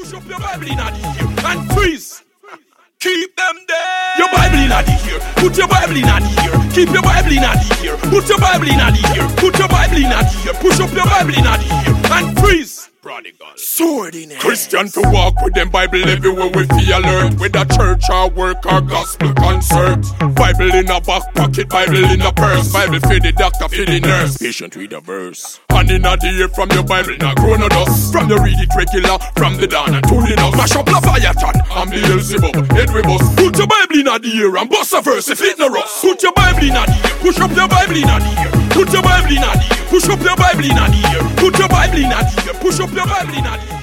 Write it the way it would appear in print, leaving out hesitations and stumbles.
Push up your Bible in the ear and freeze. Keep them there. Your Bible in the ear. Put your Bible in the ear. Keep your Bible in the ear. Put your Bible in the ear. Put your Bible in the ear. Push up your Bible in the ear and freeze. Prodigal. Sword in it. Christian to walk with them Bible everywhere we feel alert. With a church or work or gospel concert. Bible in a back pocket, Bible in a purse. Bible for the doctor, for the nurse. Patient read a verse. And in the ear from your Bible, not grow no dust. From the read it regular, from the dawn and to the dust. Mash up Leviathan and Beelzebub, head we bust. Put your Bible in the ear and bust a verse if it no rust. Put your Bible in the ear, push up your Bible in the ear. Put your Bible in the ear, push up your Bible in the ear. Put your Bible in the ear, push up your Bible in the ear.